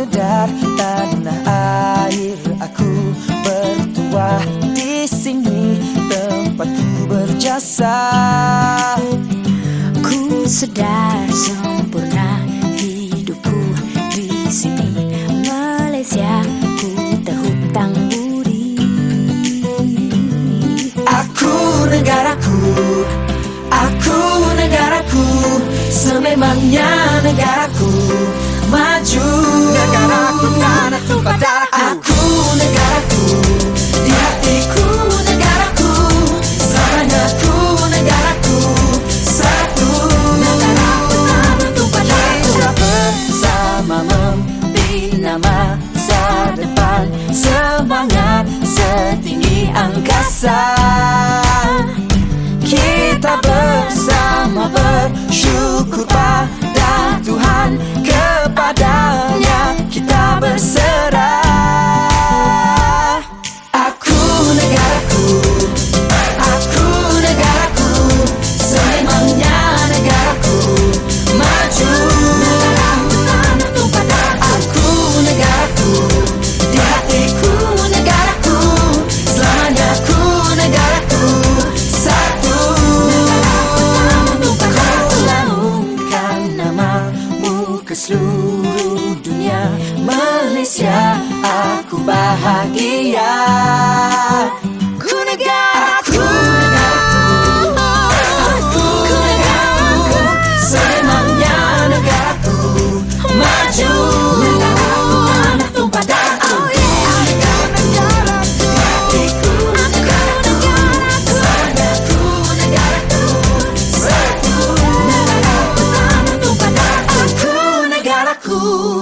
sedar tanah air aku bertuah di sini tempatku berjasa. Ku sedar sempurna hidupku di sini Malaysia, ku terhutang budi. Aku negaraku, aku negaraku, sememangnya negaraku maju. Negaraku tanah tumpah darahku. Aku negaraku, di hatiku negaraku, selamanya ku negaraku satu. Negaraku tanah tumpah darahku. Kita bersama membina masa depan, semangat setinggi angkasa. Kita bersama bersyukur pada Tuhan, kepadanya kita berserah. Aku negaraku, aku negaraku, sememangnya negaraku maju. Negaraku tanah tumpah darahku. Aku negaraku, di hatiku negaraku, selamanya ku negaraku satu. Kau laungkan namamu ke seluruh dunia, Malaysia aku bahagia. Ku negaraku, aku negaraku, sememangnya negaraku maju. Negaraku tanah tumpah darahku. Negaraku, hatiku negaraku, selamanya ku negaraku satu. Negaraku tanah tumpah darahku. Aku negaraku.